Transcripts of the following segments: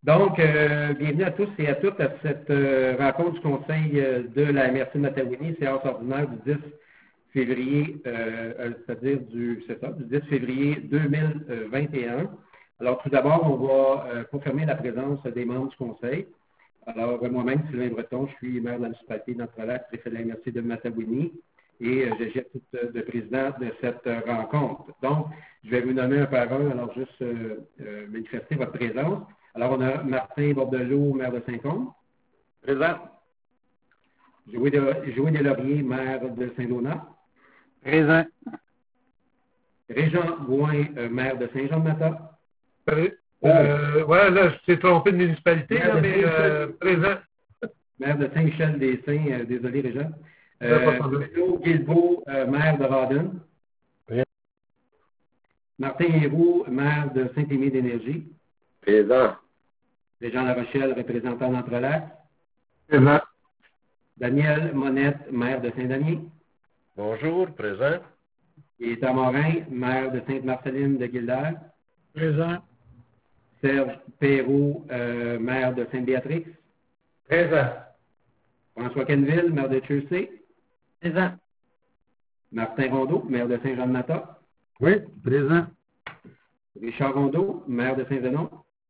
Donc, bienvenue à tous et à toutes à cette rencontre du Conseil de la MRC de Matawini, séance ordinaire du 10 février, c'est-à-dire du 10 février 2021. Alors, tout d'abord, on va confirmer la présence des membres du Conseil. Alors, moi-même, Sylvain Breton, je suis maire de la municipalité d'Entrelac, préfet de la MRC de Matawini, et je gère le président de cette rencontre. Donc, je vais vous nommer un par un, alors juste manifester votre présence. Alors, on a Martin Bordelot, maire de Saint-Côme. Présent. Joël Deslauriers, maire de Saint-Donat. Présent. Régent Gouin, maire de Saint-Jean-de-Mata. Ouais, là, je t'ai trompé de municipalité, là, mais présent. Maire de Saint-Michel-des-Saints, désolé, Régent. Bruno Guilbeault, maire de Rawdon. Présent. Martin Héroux, maire de Saint-Émile d'Énergie. Présent. Régent La Rochelle, représentant d'Entrelac. Présent. Daniel Monette, maire de Saint-Damien. Bonjour, présent. Et Morin, maire de Sainte-Marceline de Guilder. Présent. Serge Perrault, maire de Sainte-Béatrix. Présent. François Quenneville, maire de Chaussée. Présent. Martin Rondeau, maire de Saint-Jean-de-Mata. Oui, présent. Richard Rondeau, maire de Saint-Zénon.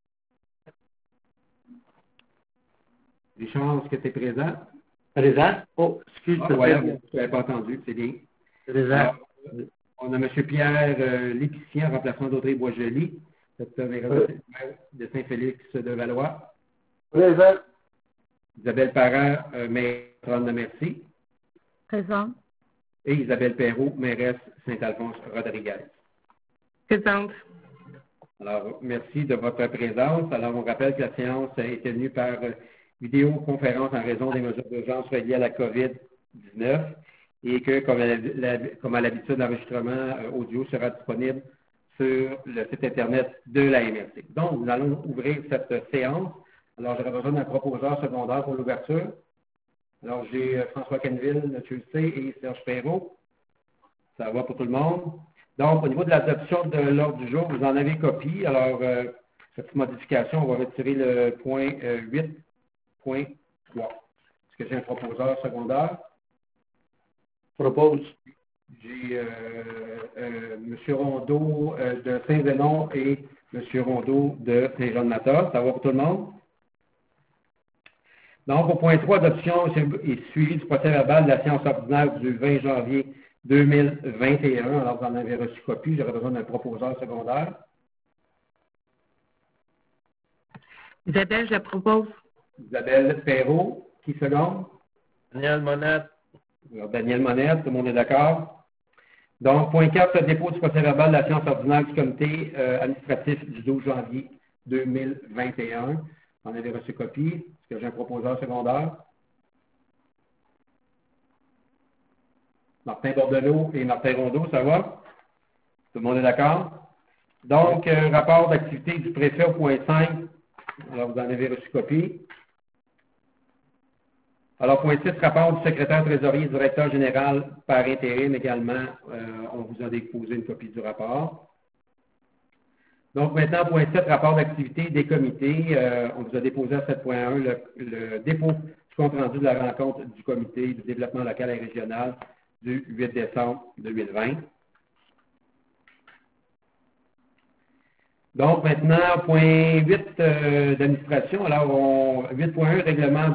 Richard, est-ce que tu es présent? Présent. Oh, excuse-moi. Voilà, tu n'avais pas entendu, c'est bien. Présent. Alors, on a M. Pierre Lépicier, en remplaçant d'Audrey Boisjoli, maire de Saint-Félix de Valois. Présent. Isabelle Parent, maire de Merci. Présent. Et Isabelle Perrault, mairesse Saint-Alphonse-Rodriguez. Présente. Alors, merci de votre présence. Alors, on rappelle que la séance est tenue par vidéoconférence en raison des mesures d'urgence reliées à la COVID-19 et que, comme à l'habitude, l'enregistrement audio sera disponible sur le site Internet de la MRC. Donc, nous allons ouvrir cette séance. Alors, j'aurai besoin d'un proposeur secondaire pour l'ouverture. Alors, j'ai François Quenneville, M. C. et Serge Perrault. Ça va pour tout le monde. Donc, au niveau de l'adoption de l'ordre du jour, vous en avez copie. Alors, cette modification, on va retirer le point 8.3. Est-ce que j'ai un proposeur secondaire? Propose. J'ai M. Rondeau de Saint-Zénon et M. Rondeau de Saint-Jean-de-Mata. Ça va pour tout le monde? Donc, au point 3, adoption et suivi du procès-verbal de la séance ordinaire du 20 janvier 2021. Alors, vous en avez reçu copie. J'aurais besoin d'un proposeur secondaire. Isabelle, je propose. Isabelle Perrault, qui seconde? Daniel Monette. Alors, Daniel Monette, tout le monde est d'accord? Donc, point 4, dépôt du procès-verbal de la séance ordinaire du comité administratif du 12 janvier 2021. Vous en avez reçu copie. Est-ce que j'ai un proposeur secondaire? Martin Bordelot et Martin Rondeau, ça va? Tout le monde est d'accord? Donc, rapport d'activité du préfet au point 5. Alors, vous en avez reçu copie. Alors, point 6, rapport du secrétaire trésorier et directeur général par intérim également. On vous a déposé une copie du rapport. Donc, maintenant, point 7, rapport d'activité des comités. On vous a déposé à 7.1 le dépôt du compte rendu de la rencontre du comité du développement local et régional du 8 décembre 2020. Donc, maintenant, point 8 d'administration. Alors, 8.1, règlement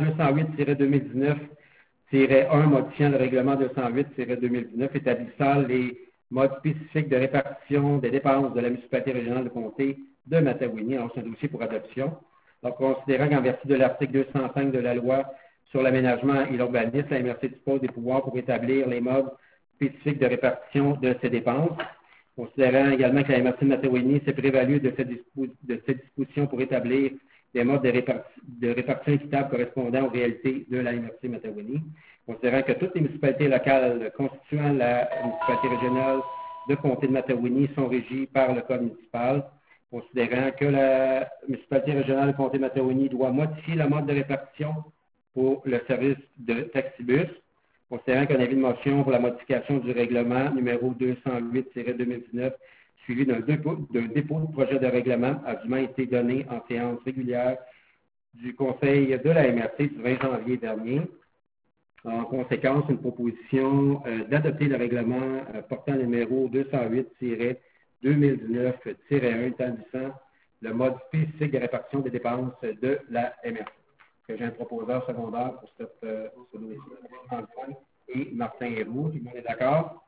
208-2019-1, modifiant le règlement 208-2019, établissant les modes spécifiques de répartition des dépenses de la municipalité régionale de comté de Matawini. Alors, c'est un dossier pour adoption. Alors, considérant qu'en vertu de l'article 205 de la loi sur l'aménagement et l'urbanisme, la MRC dispose des pouvoirs pour établir les modes spécifiques de répartition de ces dépenses. Considérant également que la MRC de Matawini s'est prévalue de cette disposition pour établir des modes de répartition équitable correspondant aux réalités de la MRC Matawini. Considérant que toutes les municipalités locales constituant la municipalité régionale de comté de Matawini sont régies par le code municipal. Considérant que la municipalité régionale de comté de Matawini doit modifier le mode de répartition pour le service de taxibus. Considérant qu'un avis de motion pour la modification du règlement numéro 208-2019 suivi d'un dépôt de projet de règlement, a dûment été donné en séance régulière du Conseil de la MRC du 20 janvier dernier. En conséquence, une proposition d'adopter le règlement portant le numéro 208-2019-1 établissant le mode spécifique de répartition des dépenses de la MRC. Que j'ai un proposeur secondaire pour ce dossier, Antoine et Martin Héroux. Tout le monde est d'accord?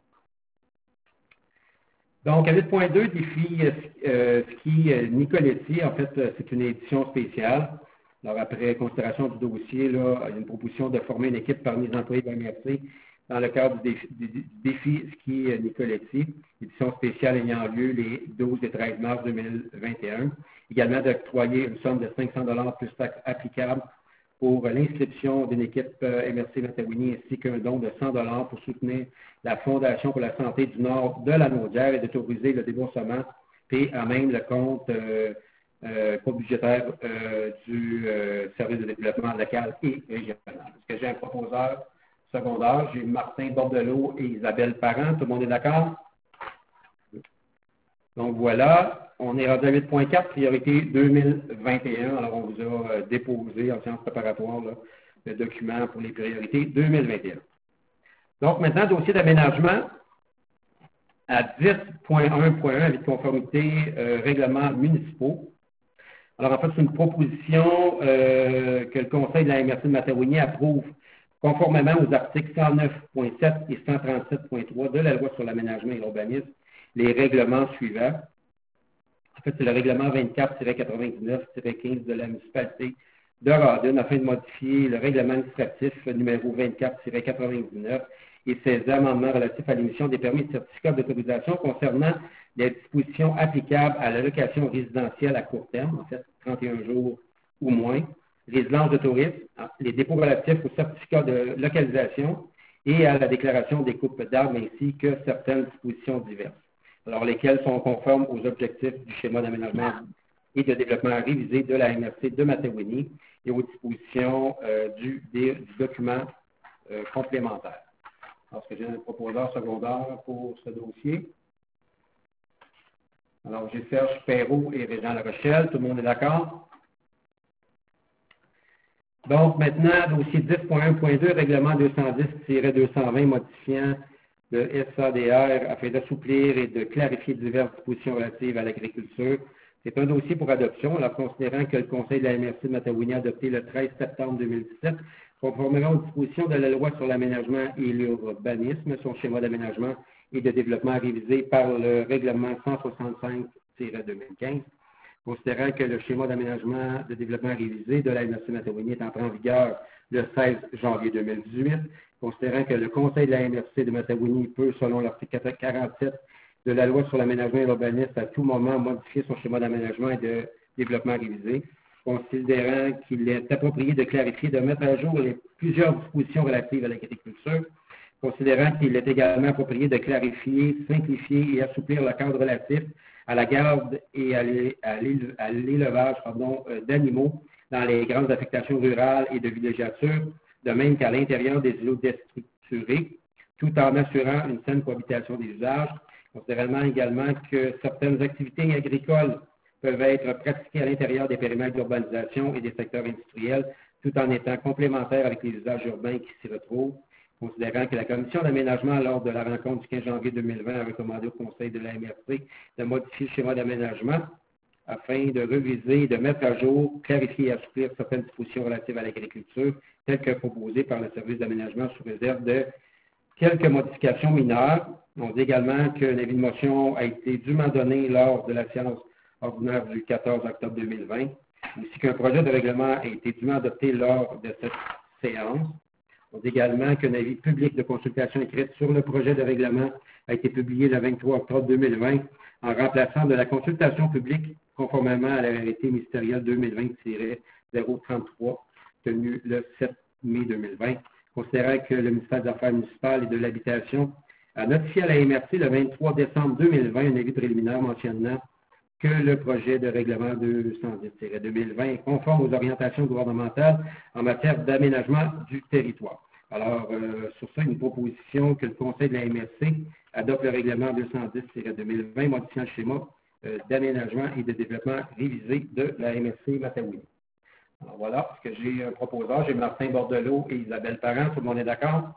Donc, à 8.2, défi ski Nicoletti. En fait, c'est une édition spéciale. Alors, après considération du dossier, là, il y a une proposition de former une équipe parmi les employés de la MRC dans le cadre du défi ski Nicoletti, édition spéciale ayant lieu les 12 et 13 mars 2021. Également d'octroyer une somme de 500 $ plus taxes applicables pour l'inscription d'une équipe MRC Matawini ainsi qu'un don de 100 $ pour soutenir la Fondation pour la santé du Nord de la Naudière et d'autoriser le déboursement et à même le compte budgétaire du service de développement local et régional. Est-ce que j'ai un proposeur secondaire? J'ai Martin Bordelot et Isabelle Parent. Tout le monde est d'accord? Donc voilà, on est rendu à 8.4, priorité 2021. Alors on vous a déposé en séance préparatoire là, le document pour les priorités 2021. Donc maintenant, dossier d'aménagement à 10.1.1 avec conformité règlements municipaux. Alors en fait, c'est une proposition que le Conseil de la MRC de Matawini approuve conformément aux articles 109.7 et 137.3 de la Loi sur l'aménagement et l'urbanisme, les règlements suivants. En fait, c'est le règlement 24-99-15 de la municipalité de Rawdon afin de modifier le règlement administratif numéro 24-99 et ses amendements relatifs à l'émission des permis de certificats d'autorisation concernant les dispositions applicables à la location résidentielle à court terme, en fait 31 jours ou moins, résidence de tourisme, les dépôts relatifs aux certificats de localisation et à la déclaration des coupes d'arbres ainsi que certaines dispositions diverses. Alors lesquelles sont conformes aux objectifs du schéma d'aménagement et de développement révisé de la MRC de Matawini et aux dispositions du document complémentaire. Alors, est-ce que j'ai un proposeur secondaire pour ce dossier? Alors, j'ai Serge Perrault et Régent Larochelle. Tout le monde est d'accord? Donc, maintenant, dossier 10.1.2, règlement 210-220 modifiant le SADR afin d'assouplir et de clarifier diverses dispositions relatives à l'agriculture. C'est un dossier pour adoption, alors considérant que le Conseil de la MRC de Matawini a adopté le 13 septembre 2017, conformément aux dispositions de la Loi sur l'aménagement et l'urbanisme, son schéma d'aménagement et de développement révisé par le règlement 165-2015, considérant que le schéma d'aménagement de développement révisé de la MRC de Matawini est entré en vigueur le 16 janvier 2018, considérant que le Conseil de la MRC de Matawini peut, selon l'article 47 de la Loi sur l'aménagement et l'urbanisme, à tout moment modifier son schéma d'aménagement et de développement révisé, considérant qu'il est approprié de clarifier, de mettre à jour plusieurs dispositions relatives à l'agriculture, considérant qu'il est également approprié de clarifier, simplifier et assouplir le cadre relatif à la garde et à l'élevage d'animaux dans les grandes affectations rurales et de villégiature, de même qu'à l'intérieur des îlots déstructurés, tout en assurant une saine cohabitation des usages, considérant également que certaines activités agricoles peuvent être pratiquées à l'intérieur des périmètres d'urbanisation et des secteurs industriels, tout en étant complémentaires avec les usages urbains qui s'y retrouvent, considérant que la Commission d'aménagement, lors de la rencontre du 15 janvier 2020, a recommandé au Conseil de la MRC de modifier le schéma d'aménagement afin de reviser, de mettre à jour, clarifier et assouplir certaines dispositions relatives à l'agriculture, telles que proposées par le service d'aménagement sous réserve de quelques modifications mineures. On dit également qu'un avis de motion a été dûment donné lors de la séance ordinaire du 14 octobre 2020, ainsi qu'un projet de règlement a été dûment adopté lors de cette séance. On dit également qu'un avis public de consultation écrite sur le projet de règlement a été publié le 23 octobre 2020 en remplaçant de la consultation publique conformément à l'arrêté ministériel 2020-033 tenu le 7 mai 2020, considérant que le ministère des Affaires municipales et de l'Habitation a notifié à la MRC le 23 décembre 2020 un avis préliminaire mentionnant que le projet de règlement 210-2020 est conforme aux orientations gouvernementales en matière d'aménagement du territoire. Alors, sur ça, une proposition que le Conseil de la MRC adopte le règlement 210-2020 modifiant le schéma d'aménagement et de développement révisé de la MRC Matawini. Alors voilà, parce que j'ai un proposeur, j'ai Martin Bordelot et Isabelle Parent, tout le monde est d'accord?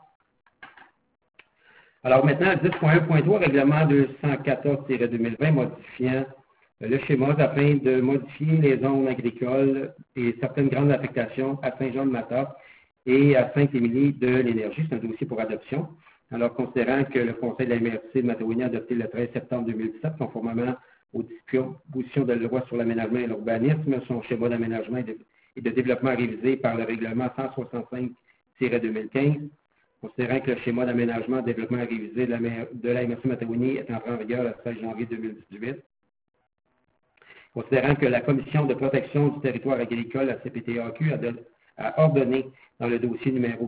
Alors maintenant, 10.1.3, règlement 214-2020 modifiant le schéma afin de modifier les zones agricoles et certaines grandes affectations à Saint-Jean-de-Mata et à Sainte-Émilie de l'Énergie. C'est un dossier pour adoption. Alors, considérant que le Conseil de la MRC de Matawini a adopté le 13 septembre 2017, conformément aux dispositions de la loi sur l'aménagement et l'urbanisme, son schéma d'aménagement et de développement révisé par le règlement 165-2015, considérant que le schéma d'aménagement et de développement révisé de la MRC Matawini est entré en vigueur le 16 janvier 2018, considérant que la Commission de protection du territoire agricole, la CPTAQ, a ordonné dans le dossier numéro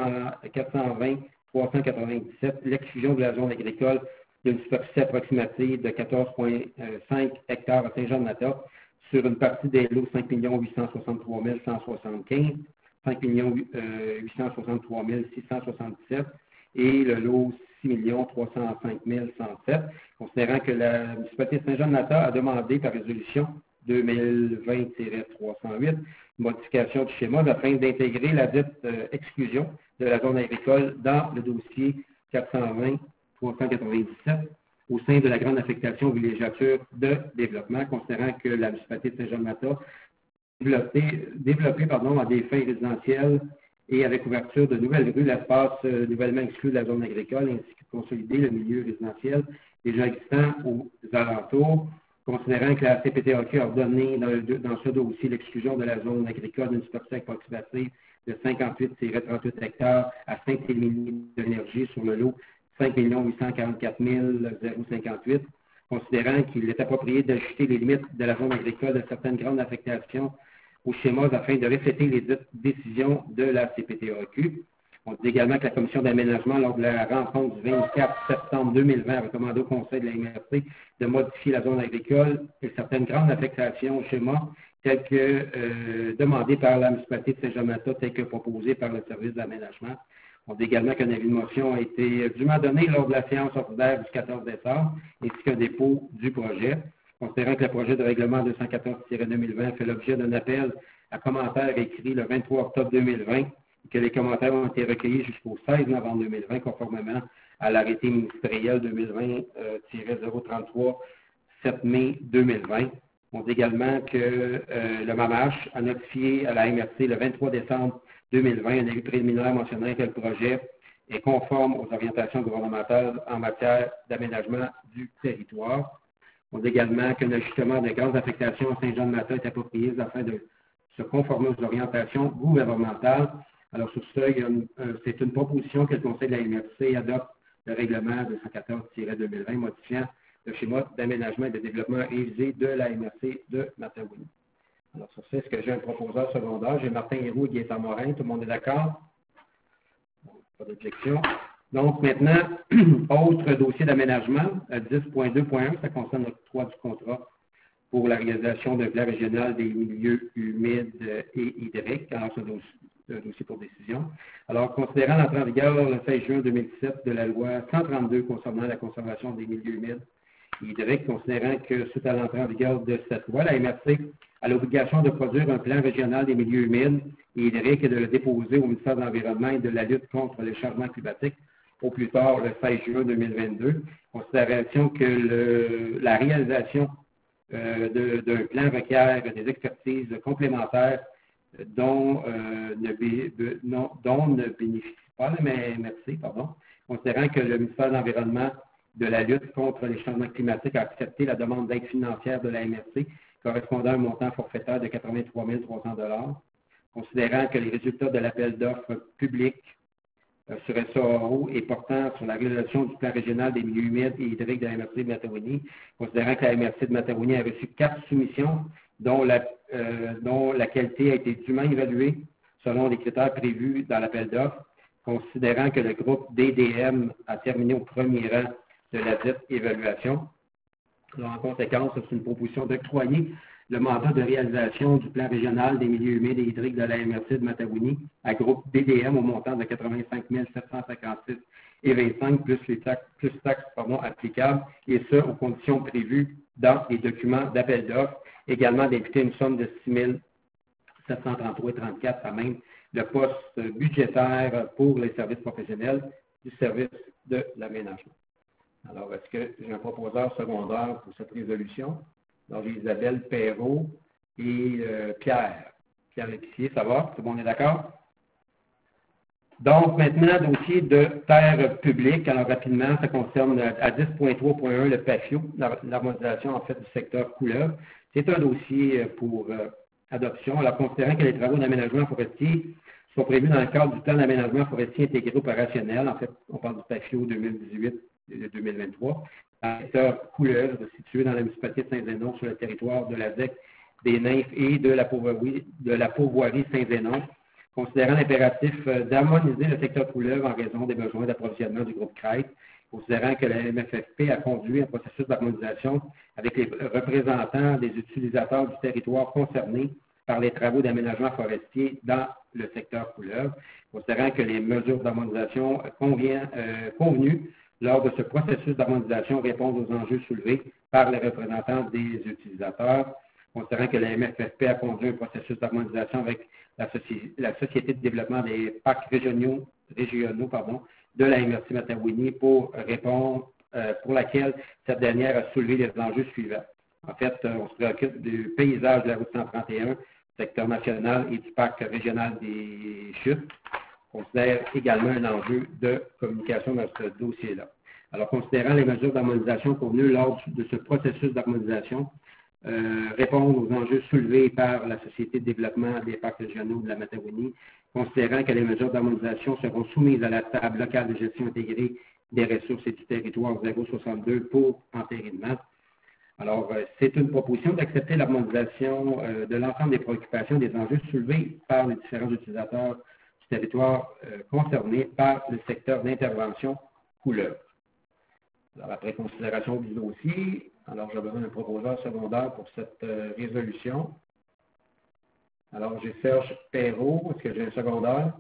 420-397 l'exclusion de la zone agricole d'une superficie approximative de 14,5 hectares à Saint-Jean-de-Mata sur une partie des lots 5 863 175, 5 863 677 et le lot 6 305 107, considérant que la municipalité de Saint-Jean-de-Mata a demandé par résolution 2020-308 modification du schéma afin d'intégrer la dite exclusion de la zone agricole dans le dossier 420-397 au sein de la grande affectation villégiature de développement, considérant que la municipalité de Saint-Jean-de-Mata développée à des fins résidentielles et avec ouverture de nouvelles rues, l'espace nouvellement exclu de la zone agricole, ainsi que consolider le milieu résidentiel déjà existant aux alentours, considérant que la CPTAQ a ordonné dans ce dossier l'exclusion de la zone agricole d'une superficie approximative de 58-38 hectares à Sainte-Émilie de l'Énergie sur le lot 5 844 058, considérant qu'il est approprié d'ajuster les limites de la zone agricole de certaines grandes affectations aux schémas afin de refléter les décisions de la CPTAQ. On dit également que la Commission d'aménagement, lors de la rencontre du 24 septembre 2020, a recommandé au Conseil de la MRC de modifier la zone agricole et certaines grandes affectations au schéma, telles que demandées par la municipalité de Saint-Jean-de-Mata, telles que proposées par le service d'aménagement. On dit également qu'un avis de motion a été dûment donné lors de la séance ordinaire du 14 décembre, ainsi qu'un dépôt du projet. Considérant que le projet de règlement 214-2020 fait l'objet d'un appel à commentaires écrit le 23 octobre 2020 et que les commentaires ont été recueillis jusqu'au 16 novembre 2020, conformément à l'arrêté ministériel 2020-033, 7 mai 2020. On dit également que le MAMACH a notifié à la MRC le 23 décembre 2020 un avis préliminaire mentionnant que le projet est conforme aux orientations gouvernementales en matière d'aménagement du territoire. On dit également qu'un ajustement de grandes affectations à Saint-Jean-de-Mata est approprié afin de se conformer aux orientations gouvernementales. Alors, sur ce, c'est une proposition que le Conseil de la MRC adopte le règlement 214-2020 modifiant le schéma d'aménagement et de développement révisé de la MRC de Matawini. Alors, sur ce, est-ce que j'ai un proposeur secondaire? J'ai Martin Héroux et Gaëtan Morin. Tout le monde est d'accord? Pas d'objection. Donc, maintenant, autre dossier d'aménagement, 10.2.1, ça concerne l'octroi du contrat pour la réalisation d'un plan régional des milieux humides et hydriques. Alors, c'est un dossier pour décision. Alors, considérant l'entrée en vigueur le 16 juin 2017 de la loi 132 concernant la conservation des milieux humides et hydriques, considérant que suite à l'entrée en vigueur de cette loi, la MRC a l'obligation de produire un plan régional des milieux humides et hydriques et de le déposer au ministère de l'Environnement et de la lutte contre le changement climatique au plus tard le 16 juin 2022, considération que la réalisation d'un plan requiert des expertises complémentaires dont ne bénéficie pas la MRC, considérant que le ministère de l'Environnement de la lutte contre les changements climatiques a accepté la demande d'aide financière de la MRC correspondant à un montant forfaitaire de 83 300 $, considérant que les résultats de l'appel d'offres public sur SAO et portant sur la réalisation du plan régional des milieux humides et hydriques de la MRC de Matawini, considérant que la MRC de Matawini a reçu 4 soumissions dont la qualité a été dûment évaluée selon les critères prévus dans l'appel d'offres, considérant que le groupe DDM a terminé au premier rang de la dite évaluation. Alors, en conséquence, c'est une proposition d'octroyer le mandat de réalisation du plan régional des milieux humides et hydriques de la MRC de Matawini à groupe BDM au montant de 85 756,25 plus les taxes applicables, et ce, aux conditions prévues dans les documents d'appel d'offres. Également d'imputer une somme de 6 733,34 à même le poste budgétaire pour les services professionnels du service de l'aménagement. Alors, est-ce que j'ai un proposeur secondaire pour cette résolution? Alors, j'ai Isabelle Perrault et Pierre Épicier, ça va? Tout le monde est d'accord? Donc, maintenant, dossier de terre publique. Alors, rapidement, ça concerne à 10.3.1 le PAFIO, l'harmonisation, en fait, du secteur couleur. C'est un dossier pour adoption. Alors, considérant que les travaux d'aménagement forestier sont prévus dans le cadre du plan d'aménagement forestier intégré opérationnel, en fait, on parle du PAFIO 2018-2023, dans le secteur couleur, situé dans la municipalité de Saint-Zénon, sur le territoire de la ZEC des Nymphes et de la pourvoirie Saint-Zénon, considérant l'impératif d'harmoniser le secteur couleur en raison des besoins d'approvisionnement du groupe CREIT, considérant que la MFFP a conduit un processus d'harmonisation avec les représentants des utilisateurs du territoire concernés par les travaux d'aménagement forestier dans le secteur couleur, considérant que les mesures d'harmonisation convenues lors de ce processus d'harmonisation répondent aux enjeux soulevés par les représentants des utilisateurs, considérant que la MFFP a conduit un processus d'harmonisation avec la Société de développement des parcs régionaux de la MRC Matawini pour laquelle cette dernière a soulevé les enjeux suivants. En fait, on se préoccupe du paysage de la route 131, secteur national et du parc régional des Chutes. On considère également un enjeu de communication dans ce dossier-là. Alors, considérant les mesures d'harmonisation convenues lors de ce processus d'harmonisation, répondre aux enjeux soulevés par la Société de développement des parcs régionaux de la Matawini, considérant que les mesures d'harmonisation seront soumises à la table locale de gestion intégrée des ressources et du territoire 062 pour entérinement. Alors, c'est une proposition d'accepter l'harmonisation de l'ensemble des préoccupations et des enjeux soulevés par les différents utilisateurs du territoire concernés par le secteur d'intervention couleur. Alors, après considération du dossier, alors j'ai besoin d'un proposeur secondaire pour cette résolution. Alors, j'ai Serge Perrault. Est-ce que j'ai un secondaire?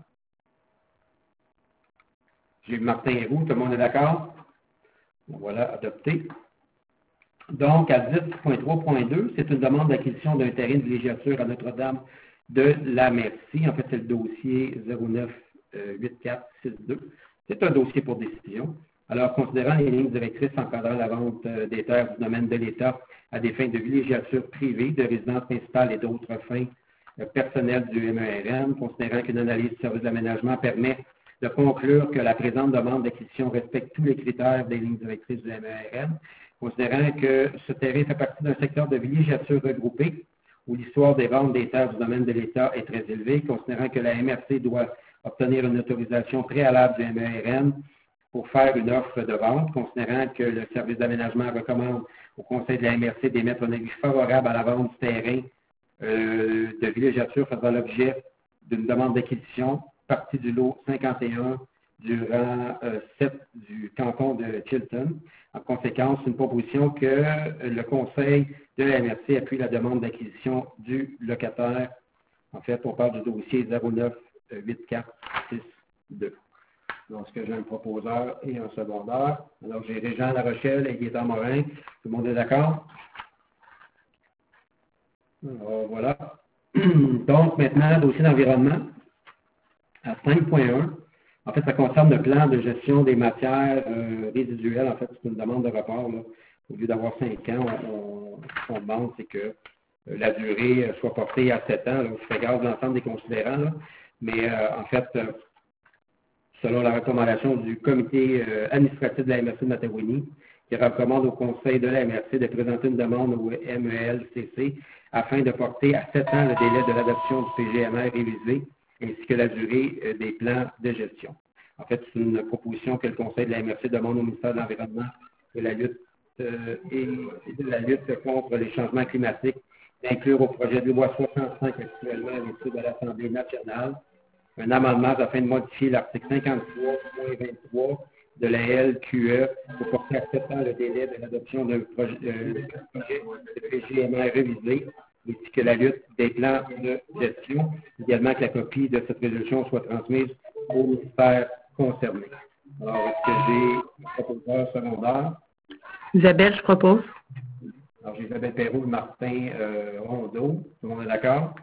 J'ai Martin Roux. Tout le monde est d'accord? Voilà, adopté. Donc, à 10.3.2, c'est une demande d'acquisition d'un terrain de villégiature à Notre-Dame de la Merci. En fait, c'est le dossier 098462. C'est un dossier pour décision. Alors, considérant les lignes directrices encadrant la vente des terres du domaine de l'État à des fins de villégiature privée, de résidence principale et d'autres fins personnelles du MERN, considérant qu'une analyse du service d'aménagement permet de conclure que la présente demande d'acquisition respecte tous les critères des lignes directrices du MERN, considérant que ce terrain fait partie d'un secteur de villégiature regroupé où l'histoire des ventes des terres du domaine de l'État est très élevée, considérant que la MRC doit obtenir une autorisation préalable du MERN pour faire une offre de vente, considérant que le service d'aménagement recommande au Conseil de la MRC d'émettre un avis favorable à la vente du terrain de villégiature faisant l'objet d'une demande d'acquisition, partie du lot 51 du rang 7 du canton de Chilton. En conséquence, une proposition que le Conseil de la MRC appuie la demande d'acquisition du locataire. En fait, on parle du dossier 098462. Donc, est-ce que j'ai un proposeur et un secondaire? Alors, j'ai Régent Larochelle et Gaétan Morin. Tout le monde est d'accord? Alors, voilà. Donc, maintenant, dossier d'environnement. À 5.1, en fait, ça concerne le plan de gestion des matières résiduelles. En fait, c'est une demande de report. Là. Au lieu d'avoir 5 ans, on demande, c'est que la durée soit portée à 7 ans. Là, je fais garde de l'ensemble des considérants. Là. Mais en fait, selon la recommandation du comité administratif de la MRC de Matawini, qui recommande au Conseil de la MRC de présenter une demande au MELCC afin de porter à 7 ans le délai de l'adoption du PGMR révisé, ainsi que la durée des plans de gestion. En fait, c'est une proposition que le Conseil de la MRC demande au ministère de l'Environnement et de la lutte contre les changements climatiques d'inclure au projet de loi 65 actuellement à l'étude de l'Assemblée nationale un amendement afin de modifier l'article 53.23 de la LQE pour porter à 7 ans le délai de l'adoption d'un projet de PGMR révisé ainsi que la lutte des plans de gestion. Également que la copie de cette résolution soit transmise au ministère concerné. Alors, est-ce que j'ai un proposeur secondaire? Isabelle, je propose. Alors, j'ai Isabelle Perrault, Martin Rondeau. Tout le monde est d'accord?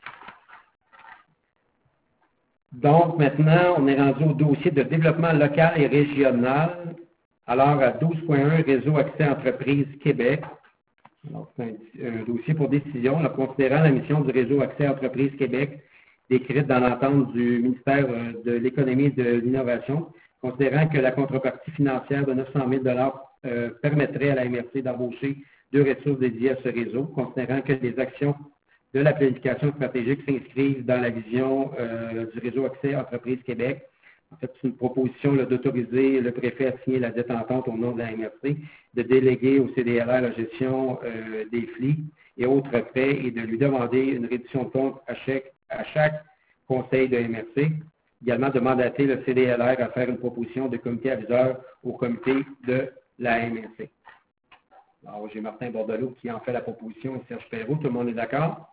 Donc, maintenant, on est rendu au dossier de développement local et régional. Alors, à 12.1, Réseau Accès Entreprises Québec. Alors, c'est un dossier pour décision. Là, considérant la mission du Réseau Accès Entreprises Québec, décrite dans l'entente du ministère de l'Économie et de l'Innovation, considérant que la contrepartie financière de 900 000 permettrait à la MRC d'embaucher 2 ressources dédiées à ce réseau, considérant que les actions de la planification stratégique s'inscrivent dans la vision du Réseau Accès Entreprises Québec. En fait, c'est une proposition d'autoriser le préfet à signer la dette entente au nom de la MRC, de déléguer au CDLR la gestion des FLI et autres frais et de lui demander une réduction de compte à chaque conseil de MRC. Également, de mandater le CDLR à faire une proposition de comité aviseur au comité de la MRC. Alors, j'ai Martin Bordelot qui en fait la proposition et Serge Perrault. Tout le monde est d'accord?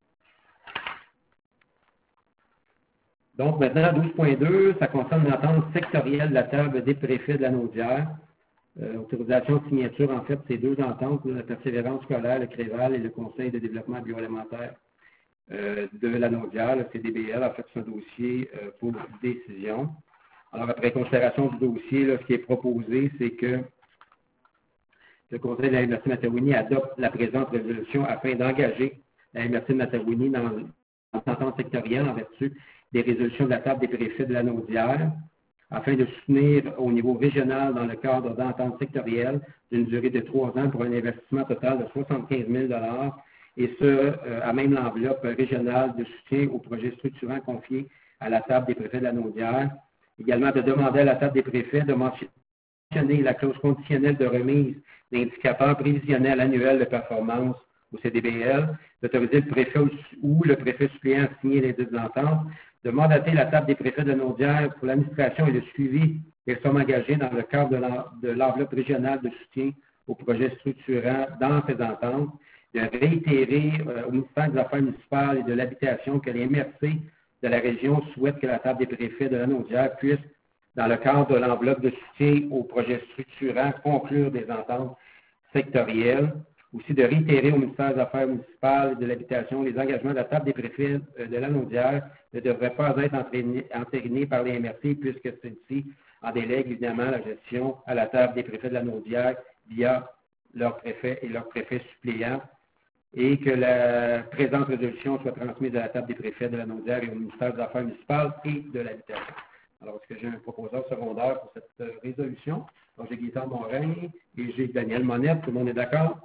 Donc, maintenant, 12.2, ça concerne l'entente sectorielle de la table des préfets de la Naudière. Autorisation de signature, en fait, ces 2 ententes, la persévérance scolaire, le CREVAL et le Conseil de développement bioalimentaire de la Naudière, le CDBL. En fait, c'est un dossier pour décision. Alors, après considération du dossier, là, ce qui est proposé, c'est que le Conseil de la MRC de Matawini adopte la présente résolution afin d'engager la MRC de Matawini dans l'entente sectorielle en vertu des résolutions de la table des préfets de la Naudière, afin de soutenir au niveau régional dans le cadre d'entente sectorielle d'une durée de 3 ans pour un investissement total de 75 000 et ce, à même l'enveloppe régionale de soutien aux projets structurants confiés à la table des préfets de la Naudière. Également, de demander à la table des préfets de mentionner la clause conditionnelle de remise d'indicateurs prévisionnels annuels de performance au CDBL, d'autoriser le préfet ou le préfet suppléant à signer les 2 ententes, de mandater la table des préfets de Naudière pour l'administration et le suivi des sommes engagées dans le cadre de l'enveloppe régionale de soutien aux projets structurants dans ces ententes, de réitérer au ministère des Affaires municipales et de l'Habitation que les MRC de la région souhaitent que la table des préfets de la Naudière puisse, dans le cadre de l'enveloppe de soutien aux projets structurants, conclure des ententes sectorielles. Aussi de réitérer au ministère des Affaires municipales et de l'Habitation les engagements de la table des préfets de la Naudière ne devraient pas être entérinés par les MRC puisque celle-ci en délègue évidemment la gestion à la table des préfets de la Naudière via leurs préfets et leurs préfets suppléants et que la présente résolution soit transmise à la table des préfets de la Naudière et au ministère des Affaires municipales et de l'Habitation. Alors, est-ce que j'ai un proposeur secondaire pour cette résolution? Alors, j'ai Gaëtan Morin et j'ai Daniel Monette. Tout le monde est d'accord?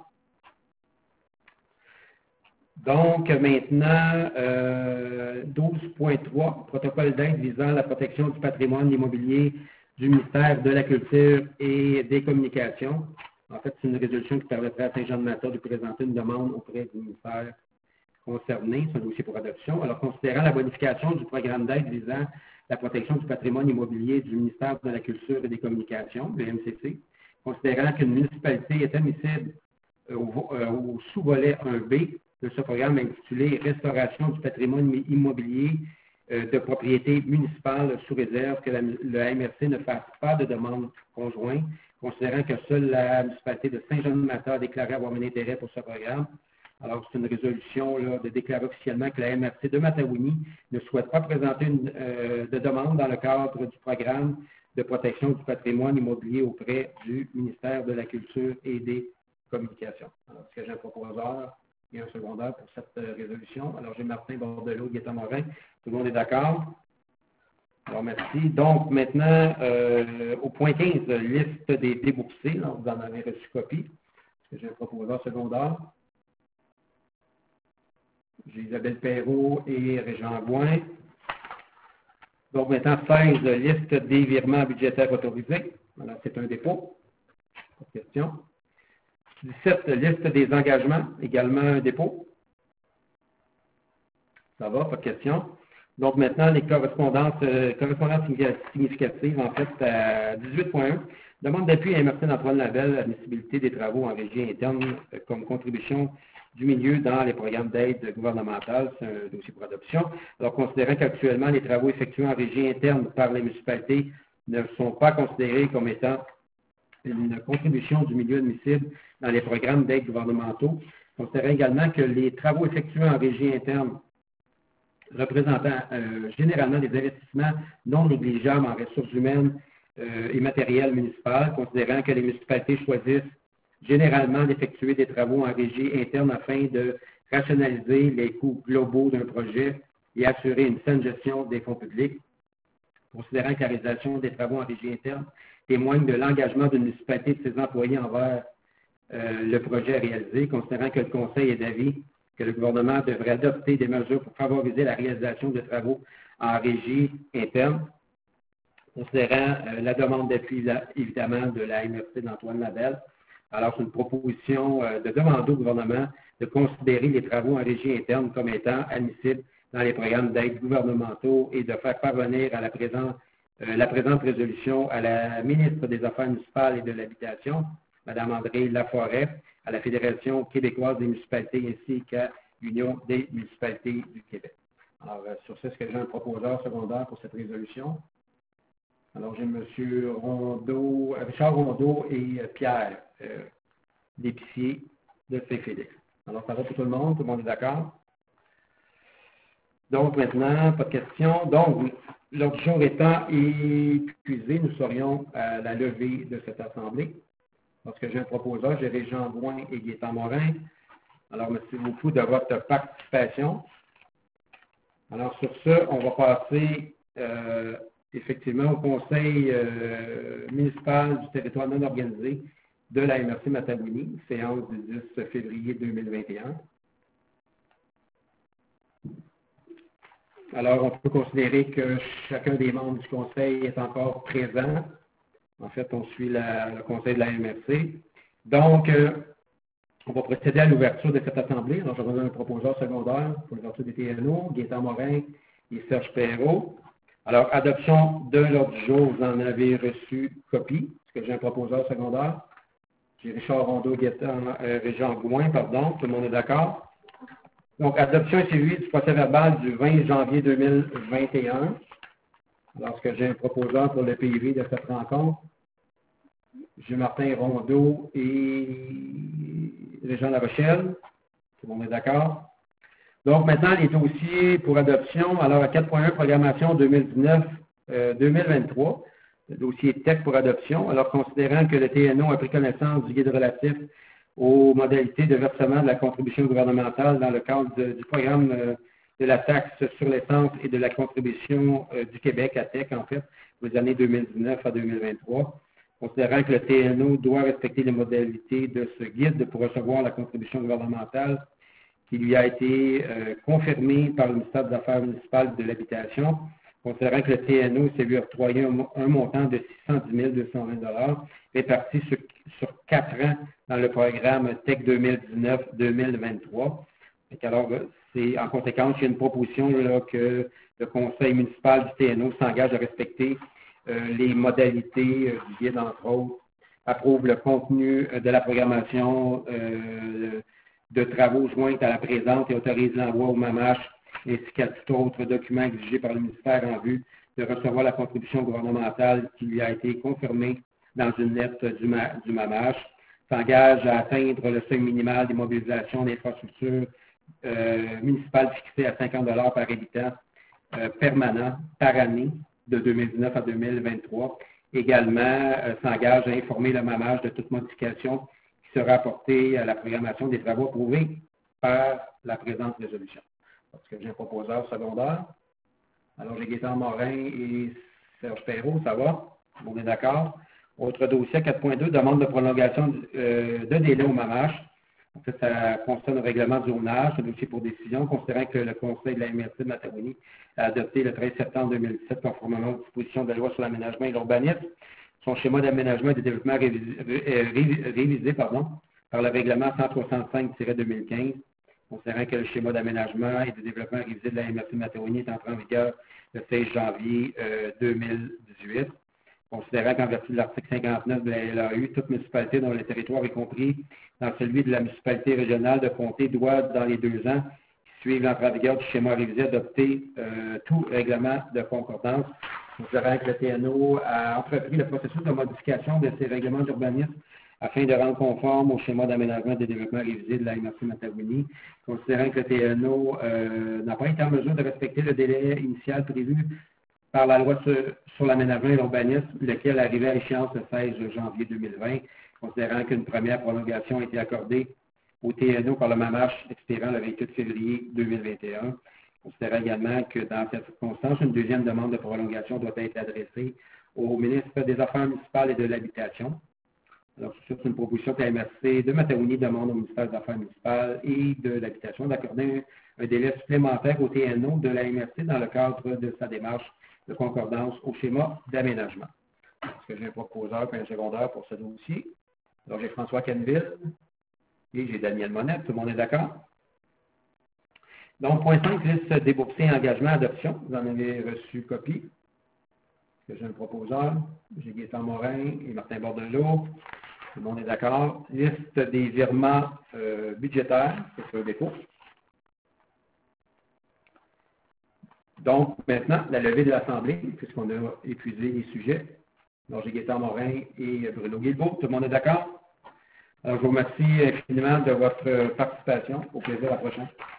Donc, maintenant, 12.3, protocole d'aide visant la protection du patrimoine immobilier du ministère de la Culture et des Communications. En fait, c'est une résolution qui permettrait à Saint-Jean-de-Mata de présenter une demande auprès du ministère concerné. C'est un dossier pour adoption. Alors, considérant la bonification du programme d'aide visant la protection du patrimoine immobilier du ministère de la Culture et des Communications, le MCC, considérant qu'une municipalité est admissible au sous-volet 1B de ce programme intitulé « Restauration du patrimoine immobilier de propriété municipale sous réserve que le MRC ne fasse pas de demande conjointe, considérant que seule la municipalité de Saint-Jean-de-Mata a déclaré avoir un intérêt pour ce programme. » Alors, c'est une résolution là, de déclarer officiellement que la MRC de Matawini ne souhaite pas présenter de demande dans le cadre du programme de protection du patrimoine immobilier auprès du ministère de la Culture et des Communications. Alors, est-ce que j'ai un proposeur et un secondaire pour cette résolution? Alors, j'ai Martin Bordelot, Gaëtan Morin. Tout le monde est d'accord? Alors, merci. Donc, maintenant, au point 15, liste des déboursés. Là, vous en avez reçu copie. Est-ce que j'ai un proposeur secondaire? J'ai Isabelle Perrault et Régent Gouin. Donc, maintenant, 16, liste des virements budgétaires autorisés. Alors, c'est un dépôt. Pas de question. 17, liste des engagements, également un dépôt. Ça va, pas de question. Donc, maintenant, les correspondances significatives, en fait, à 18.1, Demande d'appui à MRC d'Antoine Labelle, admissibilité des travaux en régie interne comme contribution du milieu dans les programmes d'aide gouvernementale. C'est un dossier pour adoption. Alors, considérant qu'actuellement, les travaux effectués en régie interne par les municipalités ne sont pas considérés comme étant une contribution du milieu admissible dans les programmes d'aide gouvernementaux, considérant également que les travaux effectués en régie interne représentant généralement des investissements non négligeables en ressources humaines et matériel municipal, considérant que les municipalités choisissent généralement d'effectuer des travaux en régie interne afin de rationaliser les coûts globaux d'un projet et assurer une saine gestion des fonds publics, considérant que la réalisation des travaux en régie interne témoigne de l'engagement d'une municipalité de ses employés envers le projet réalisé, considérant que le Conseil est d'avis que le gouvernement devrait adopter des mesures pour favoriser la réalisation de travaux en régie interne, considérant la demande d'appui, évidemment, de la MRC d'Antoine Labelle. Alors, c'est une proposition de demander au gouvernement de considérer les travaux en régie interne comme étant admissibles dans les programmes d'aide gouvernementaux et de faire parvenir à la présente résolution à la ministre des Affaires municipales et de l'Habitation, Mme André Laforêt, à la Fédération québécoise des municipalités ainsi qu'à l'Union des municipalités du Québec. Alors, sur ce, est-ce que j'ai un proposeur secondaire pour cette résolution? Alors, j'ai M. Richard Rondeau et Pierre l'épicier de Saint-Félix. Alors, ça va pour tout le monde est d'accord? Donc, maintenant, pas de questions. Donc, l'ordre du jour étant épuisé, nous serions à la levée de cette assemblée. Parce que j'ai un proposeur, j'ai Régent Bouin et Gaétan Morin. Alors, merci beaucoup de votre participation. Alors, sur ce, on va passer effectivement au Conseil municipal du territoire non organisé de la MRC Matawini, séance du 10 février 2021. Alors, on peut considérer que chacun des membres du Conseil est encore présent. En fait, on suit le Conseil de la MRC. Donc, on va procéder à l'ouverture de cette assemblée. Alors, je vais donner un proposeur secondaire pour l'ouverture des TNO, Gaétan Morin et Serge Perrault. Alors, adoption de l'ordre du jour, vous en avez reçu copie. Est-ce que j'ai un proposeur secondaire? J'ai Richard Rondeau, Régent Gouin, pardon. Tout le monde est d'accord? Donc, adoption et suivi du procès-verbal du 20 janvier 2021. Alors, est-ce que j'ai un proposeur pour le PIV de cette rencontre? J'ai Martin Rondeau et Régent La Rochelle. Tout le monde est d'accord? Donc, maintenant, les dossiers pour adoption. Alors, à 4.1, programmation 2019-2023. Le dossier texte pour adoption. Alors, considérant que le TNO a pris connaissance du guide relatif aux modalités de versement de la contribution gouvernementale dans le cadre du programme de la taxe sur l'essence et de la contribution du Québec à TEC, en fait, pour les années 2019 à 2023. Considérant que le TNO doit respecter les modalités de ce guide pour recevoir la contribution gouvernementale qui lui a été confirmée par le ministère des Affaires municipales et de l'Habitation, considérant que le TNO s'est vu octroyer un montant de 610 220 réparti sur 4 ans dans le programme TEC 2019-2023. Alors, en conséquence, il y a une proposition là, que le conseil municipal du TNO s'engage à respecter les modalités du guide, entre autres, approuve le contenu de la programmation de travaux joints à la présente et autorise l'envoi au MAMACH ainsi qu'à tout autre document exigé par le ministère en vue de recevoir la contribution gouvernementale qui lui a été confirmée dans une lettre du MAMACH, s'engage à atteindre le seuil minimal des mobilisations d'infrastructures municipales fixé à 50 $ par habitant permanent par année de 2019 à 2023. Également, s'engage à informer le MAMACH de toute modification qui sera apportée à la programmation des travaux approuvés par la présente résolution. Parce que j'ai un proposeur secondaire. Alors, j'ai Gaétan Morin et Serge Perrault, ça va? On est d'accord? Autre dossier, 4.2, demande de prolongation de délai au MAMACH. En fait, ça concerne le règlement du zonage, un dossier pour décision, considérant que le Conseil de la MRC de Matawini a adopté le 13 septembre 2017, conformément aux dispositions de la loi sur l'aménagement et l'urbanisme, son schéma d'aménagement et de développement révisé par le règlement 165-2015, considérant que le schéma d'aménagement et de développement révisé de la MRC de Matawini est entré en vigueur le 16 janvier 2018. considérant qu'en vertu de l'article 59 de la LAU, toute municipalité dont le territoire est compris dans celui de la municipalité régionale de comté doit, dans les 2 ans qui suivent l'entrée en vigueur du schéma révisé, adopter tout règlement de concordance. Considérant que le TNO a entrepris le processus de modification de ses règlements d'urbanisme afin de rendre conforme au schéma d'aménagement et de développement révisé de la MRC Matawini, considérant que le TNO n'a pas été en mesure de respecter le délai initial prévu par la loi sur l'aménagement et l'urbanisme, lequel arrivait à échéance le 16 janvier 2020, considérant qu'une première prolongation a été accordée au TNO par le MAMACH expirant le 28 février 2021. Considérant également que dans cette circonstance, une deuxième demande de prolongation doit être adressée au ministre des Affaires municipales et de l'Habitation. Alors, c'est une proposition que la MRC de Matawini demande au ministère des Affaires municipales et de l'Habitation d'accorder un délai supplémentaire au TNO de la MRC dans le cadre de sa démarche de concordance au schéma d'aménagement. Est-ce que j'ai un proposeur et un secondaire pour ce dossier? Alors, j'ai François Canville et j'ai Daniel Monette. Tout le monde est d'accord? Donc, point 5, liste déboursée, engagement, adoption. Vous en avez reçu copie. Est-ce que j'ai un proposeur? J'ai Gaétan Morin et Martin Bordelot. Tout le monde est d'accord. Liste des virements budgétaires, c'est sur le dépôt. Donc, maintenant, la levée de l'Assemblée, puisqu'on a épuisé les sujets. Alors, j'ai Gaétan Morin et Bruno Guilbeault. Tout le monde est d'accord? Alors, je vous remercie infiniment de votre participation. Au plaisir, à la prochaine.